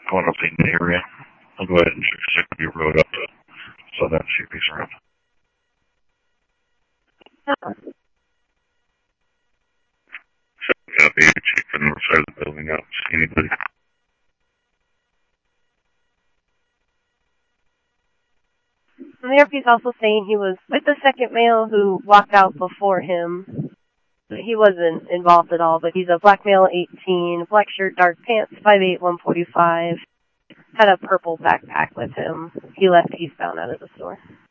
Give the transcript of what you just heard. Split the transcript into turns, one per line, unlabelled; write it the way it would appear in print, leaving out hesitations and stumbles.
going up in the area. I'll go ahead and check your road up to Southern, see if he's around. Copy. Check the north side of the building out. See anybody?
The airpiece also saying he was with the second male who walked out before him. He wasn't involved at all, but he's a black male, 18, black shirt, dark pants, 5'8", 145. Had a purple backpack with him. He left eastbound out of the store.